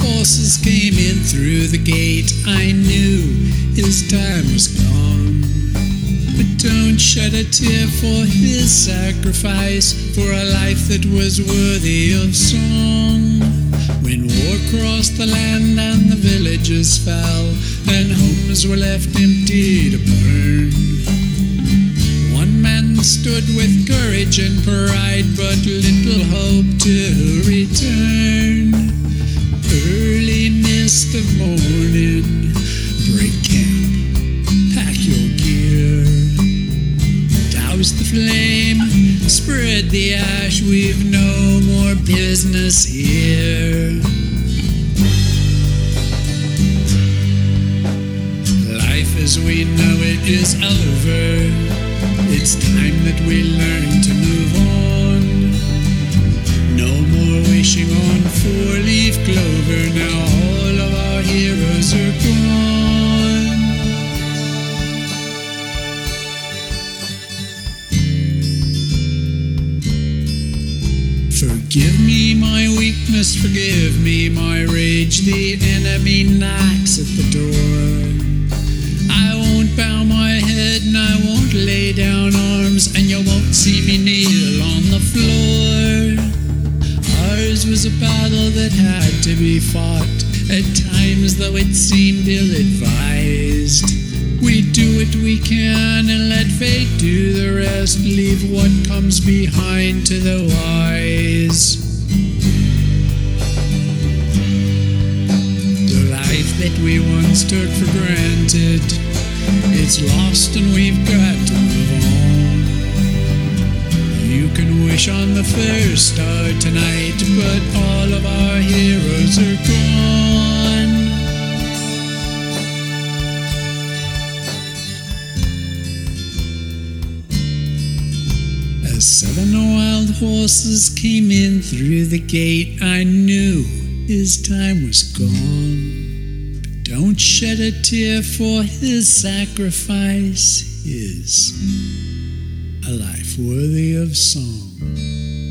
horses came in through the gate, I knew his time was gone. But don't shed a tear for his sacrifice, for a life that was worthy of song. When war crossed the land and the villages fell, and homes were left empty to burn, one man stood with courage and pride, but little hope to return. Early mist of morning, break camp, pack your gear, douse the flame, spread the ash, we've no more business here. Life as we know it is over, it's time that we learn to move on. No more wishing on four-leaf clover, now all of our heroes are gone. Forgive me my weakness, forgive me my rage, the enemy knocks at the door. I won't bow my head and I won't lay down arms, and you won't see me kneel on the floor. Ours was a battle that had to be fought, at times though it seemed ill-advised. We do what we can and let fate do the rest, leave what comes behind to the wise. The life that we once took for granted, it's lost and we've got to move on. You can wish on the first star tonight, but all of our heroes are gone. As 7 wild horses came in through the gate, I knew his time was gone. But don't shed a tear, for his sacrifice is a life worthy of song.